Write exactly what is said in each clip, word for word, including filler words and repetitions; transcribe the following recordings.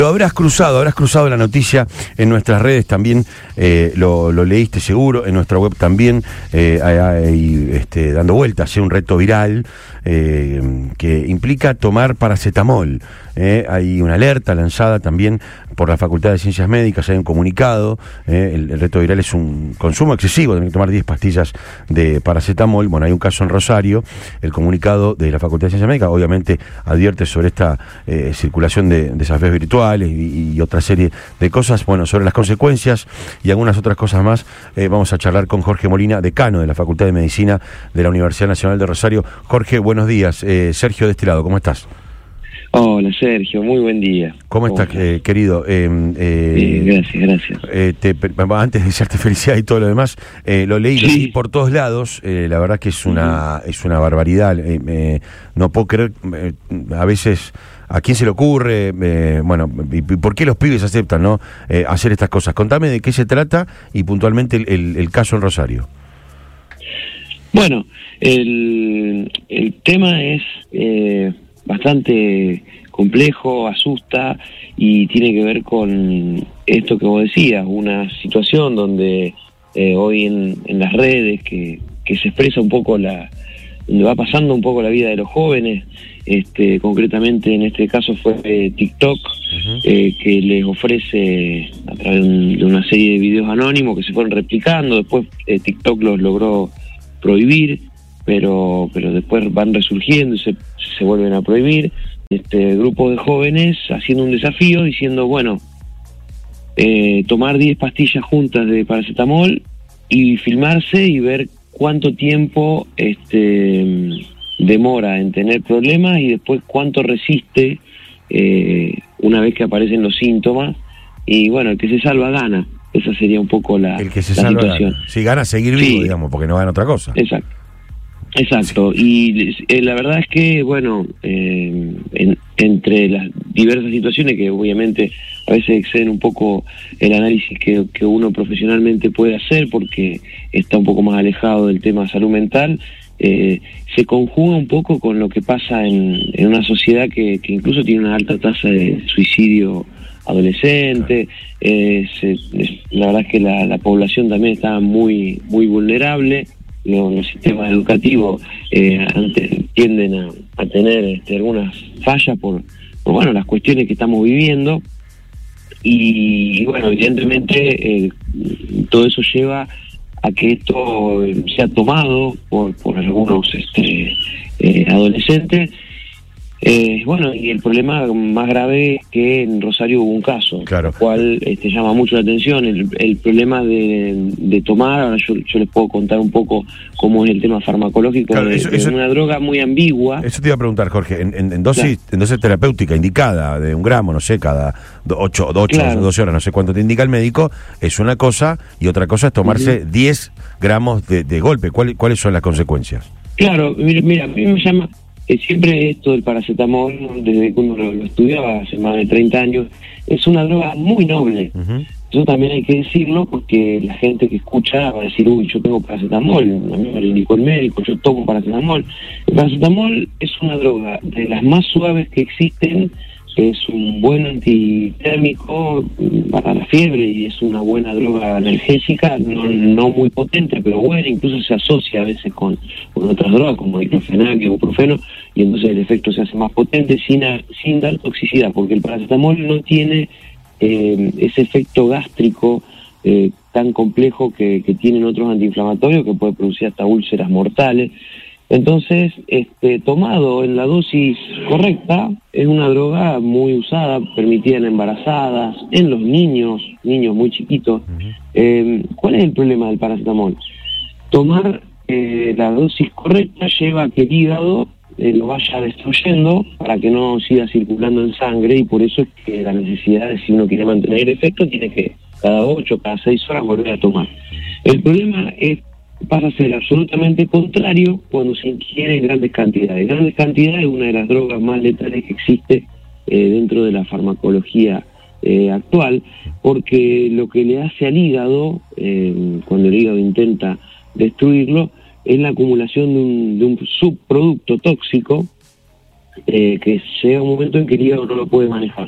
Lo habrás cruzado, habrás cruzado la noticia en nuestras redes también, eh, lo, lo leíste seguro, en nuestra web también, eh, hay, hay, este, dando vueltas, un reto viral eh, que implica tomar paracetamol. Eh, hay una alerta lanzada también por la Facultad de Ciencias Médicas, hay un comunicado, eh, el, el reto viral es un consumo excesivo, tienen que tomar diez pastillas de paracetamol. Bueno, hay un caso en Rosario, el comunicado de la Facultad de Ciencias Médicas obviamente advierte sobre esta eh, circulación de desafíos virtuales y, y otra serie de cosas, bueno, sobre las consecuencias y algunas otras cosas más. Eh, vamos a charlar con Jorge Molina, decano de la Facultad de Medicina de la Universidad Nacional de Rosario. Jorge, buenos días. Eh, Sergio de este lado, ¿cómo estás? Hola Sergio, muy buen día. ¿Cómo estás, eh, querido? Eh, eh, sí, gracias, gracias. Eh, te, antes de desearte felicidad y todo lo demás, eh, lo leí, sí. lo leí por todos lados, eh, la verdad que es una, uh-huh. es una barbaridad, eh, eh, no puedo creer, eh, a veces, ¿a quién se le ocurre? Eh, bueno, y, y ¿por qué los pibes aceptan, no, eh, hacer estas cosas? Contame de qué se trata y puntualmente el, el, el caso en Rosario. Bueno, el, el tema es... Eh, bastante complejo, asusta y tiene que ver con esto que vos decías, una situación donde eh, hoy en, en las redes que, que se expresa un poco la, donde va pasando un poco la vida de los jóvenes, este, concretamente en este caso fue eh, TikTok, uh-huh. eh, que les ofrece a través de, un, de una serie de videos anónimos que se fueron replicando, después eh, TikTok los logró prohibir, pero pero después van resurgiendo y se, se vuelven a prohibir. Este grupo de jóvenes haciendo un desafío diciendo, bueno, eh, tomar diez pastillas juntas de paracetamol y filmarse y ver cuánto tiempo este demora en tener problemas y después cuánto resiste eh, una vez que aparecen los síntomas. Y bueno, el que se salva gana. Esa sería un poco la, el que se la salva situación. Gana. Si gana seguir vivo, sí. digamos, porque no gana otra cosa. Exacto. Exacto, y eh, la verdad es que, bueno, eh, en, entre las diversas situaciones que obviamente a veces exceden un poco el análisis que, que uno profesionalmente puede hacer porque está un poco más alejado del tema salud mental, eh, se conjuga un poco con lo que pasa en, en una sociedad que, que incluso tiene una alta tasa de suicidio adolescente. eh, se, la verdad es que la, la población también está muy, muy vulnerable. Los, los sistemas educativos eh, ante, tienden a, a tener este, algunas fallas por, por bueno las cuestiones que estamos viviendo y, y bueno, evidentemente eh, todo eso lleva a que esto sea tomado por, por algunos este, eh, adolescentes. Eh, bueno, y el problema más grave es que en Rosario hubo un caso, claro. el cual este, llama mucho la atención. El, el problema de, de tomar, ahora yo, yo les puedo contar un poco cómo es el tema farmacológico, claro, de, eso, de eso, una droga muy ambigua. Eso te iba a preguntar, Jorge, en, en, en, dosis, claro. en dosis terapéutica indicada de un gramo, no sé, cada ocho, ocho claro. doce horas, no sé cuánto te indica el médico, es una cosa, y otra cosa es tomarse uh-huh. diez gramos de, de golpe. ¿Cuál, ¿Cuáles son las consecuencias? Claro, mira, mira a mí me llama... Siempre esto del paracetamol, desde que uno lo, lo estudiaba hace más de treinta años, es una droga muy noble. Uh-huh. Eso también hay que decirlo porque la gente que escucha va a decir, uy, yo tengo paracetamol, a mí me lo indicó el médico, yo tomo paracetamol. El paracetamol es una droga de las más suaves que existen, es un buen antitérmico para la fiebre y es una buena droga analgésica, no, no muy potente, pero buena, incluso se asocia a veces con, con otras drogas como diclofenac, ibuprofeno, y entonces el efecto se hace más potente sin, sin dar toxicidad, porque el paracetamol no tiene eh, ese efecto gástrico eh, tan complejo que, que tienen otros antiinflamatorios que puede producir hasta úlceras mortales. Entonces, este, tomado en la dosis correcta, es una droga muy usada, permitida en embarazadas, en los niños, niños muy chiquitos. Uh-huh. Eh, ¿Cuál es el problema del paracetamol? Tomar eh, la dosis correcta lleva a que el hígado eh, lo vaya destruyendo para que no siga circulando en sangre, y por eso es que la necesidad de, si uno quiere mantener el efecto, tiene que cada ocho, cada seis horas volver a tomar. El problema es pasa a ser absolutamente contrario cuando se ingiere en grandes cantidades. Grandes cantidades es una de las drogas más letales que existe eh, dentro de la farmacología eh, actual, porque lo que le hace al hígado, eh, cuando el hígado intenta destruirlo, es la acumulación de un, de un subproducto tóxico eh, que llega un momento en que el hígado no lo puede manejar.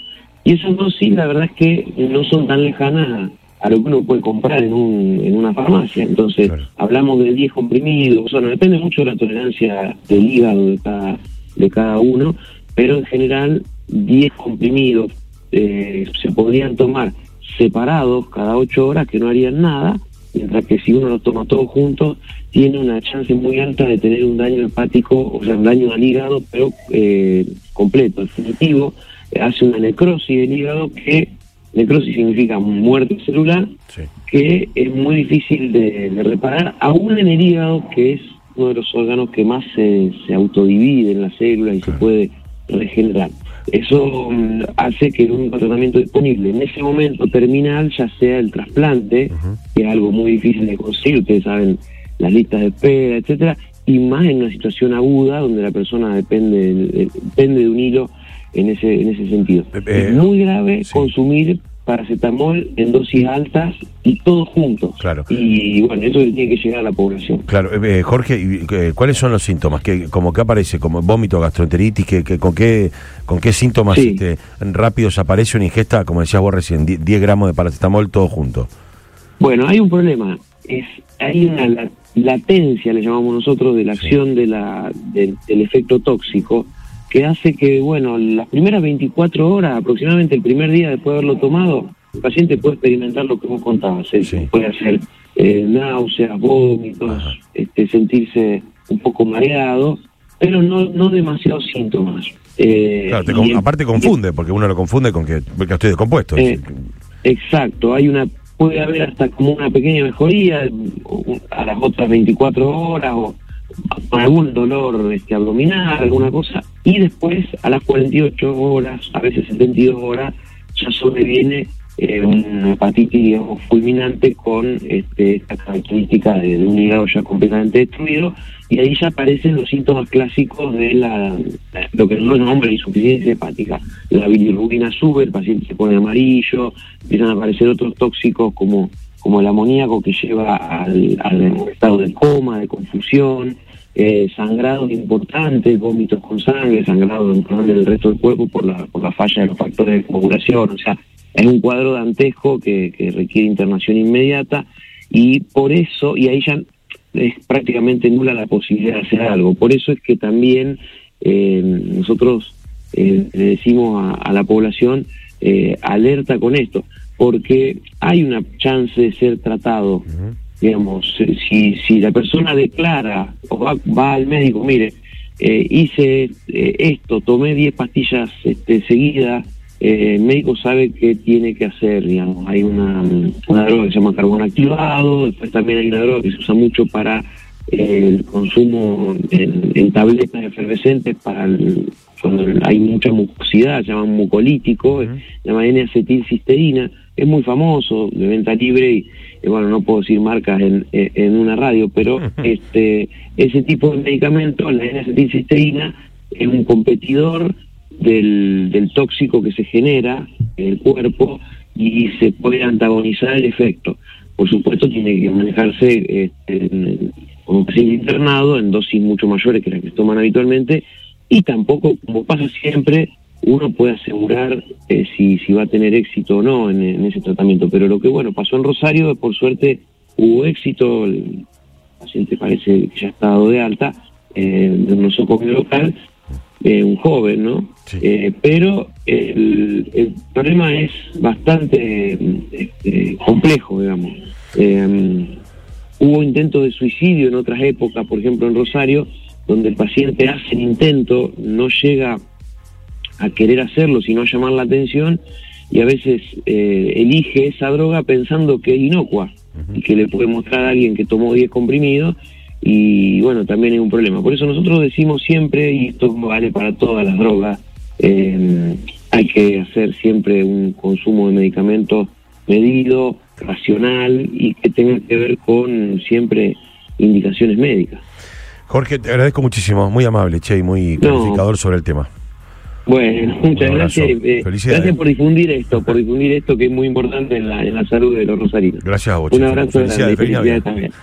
Y esas dosis, la verdad es que no son tan lejanas a, a lo que uno puede comprar en un en una farmacia. Entonces, claro, hablamos de diez comprimidos, bueno, depende mucho de la tolerancia del hígado de cada, de cada uno, pero en general, diez comprimidos eh, se podrían tomar separados cada ocho horas, que no harían nada, mientras que si uno los toma todos juntos, tiene una chance muy alta de tener un daño hepático, o sea, un daño al hígado, pero eh, completo, definitivo. Hace una necrosis del hígado, que necrosis significa muerte celular, sí, que es muy difícil de, de reparar, aún en el hígado, que es uno de los órganos que más se, se autodivide en las células y claro, se puede regenerar. Eso um, hace que el único tratamiento disponible en ese momento terminal ya sea el trasplante, uh-huh, que es algo muy difícil de conseguir, ustedes saben, las listas de espera, etcétera, y más en una situación aguda donde la persona depende, depende de un hilo en ese en ese sentido. Eh, es muy grave, sí, consumir paracetamol en dosis altas y todos juntos. Claro. Y bueno, eso tiene que llegar a la población. Claro, eh, Jorge, eh, ¿cuáles son los síntomas? ¿Qué, como que aparece? ¿Como vómito, gastroenteritis? ¿Qué, qué, con, qué, ¿Con qué síntomas sí, este, rápidos aparece una ingesta, como decías vos recién, diez gramos de paracetamol todo junto? Bueno, hay un problema. Es Hay una la, latencia, le llamamos nosotros, de la acción, sí, de la de, del efecto tóxico, que hace que, bueno, las primeras veinticuatro horas, aproximadamente el primer día después de haberlo tomado, el paciente puede experimentar lo que vos contabas, ¿eh? Sí. Puede hacer eh, náuseas, vómitos, este, sentirse un poco mareado, pero no no demasiados síntomas. Eh, claro, te con, aparte confunde, y, porque uno lo confunde con que, que estoy descompuesto. Eh, exacto, hay una puede haber hasta como una pequeña mejoría a las otras veinticuatro horas, o con algún dolor este, abdominal, alguna cosa, y después a las cuarenta y ocho horas, a veces setenta y dos horas, ya sobreviene eh, una hepatitis, digamos, fulminante con este, esta característica de, de un hígado ya completamente destruido, y ahí ya aparecen los síntomas clásicos de la, la lo que nosotros llamamos la insuficiencia hepática. La bilirrubina sube, el paciente se pone amarillo, empiezan a aparecer otros tóxicos como como el amoníaco, que lleva al, al estado de coma, de confusión, eh, sangrados importantes, vómitos con sangre, sangrado del resto del cuerpo por la por la falla de los factores de coagulación. O sea, es un cuadro dantesco que, que requiere internación inmediata, y por eso, y ahí ya es prácticamente nula la posibilidad de hacer algo. Por eso es que también eh, nosotros eh, le decimos a, a la población, eh, alerta con esto, porque hay una chance de ser tratado. Uh-huh. Digamos, si si la persona declara o va, va al médico, mire, eh, hice eh, esto, tomé diez pastillas este, seguidas, eh, el médico sabe qué tiene que hacer, digamos. Hay una, una droga que se llama carbón activado, después también hay una droga que se usa mucho para eh, el consumo en, en tabletas efervescentes para el, cuando hay mucha mucosidad, se llama mucolítico, uh-huh, se llama N acetilcisteína, es muy famoso, de venta libre, y eh, bueno, no puedo decir marcas en, en una radio, pero uh-huh, este ese tipo de medicamento, la N acetilcisteína, es un competidor del, del tóxico que se genera en el cuerpo y se puede antagonizar el efecto. Por supuesto, tiene que manejarse este, como paciente internado en dosis mucho mayores que las que se toman habitualmente, y tampoco, como pasa siempre, uno puede asegurar eh, si, si va a tener éxito o no en, en ese tratamiento. Pero lo que, bueno, pasó en Rosario, por suerte hubo éxito, el paciente parece que ya está dado de alta, eh, de un nosocomio local, eh, un joven, ¿no? Sí. Eh, pero el, el problema es bastante este, complejo, digamos. Eh, hubo intentos de suicidio en otras épocas, por ejemplo en Rosario, donde el paciente hace el intento, no llega a querer hacerlo, sino a llamar la atención, y a veces eh, elige esa droga pensando que es inocua, uh-huh, y que le puede mostrar a alguien que tomó diez comprimidos, y bueno, también es un problema. Por eso nosotros decimos siempre, y esto vale para todas las drogas, eh, hay que hacer siempre un consumo de medicamentos medido, racional, y que tenga que ver con siempre indicaciones médicas. Jorge, te agradezco muchísimo, muy amable, che, y muy clarificador no. sobre el tema. Bueno, muchas gracias. Eh, gracias por difundir esto, por difundir esto que es muy importante en la, en la salud de los rosarinos. Gracias a vos. Un abrazo grande y felicidades también.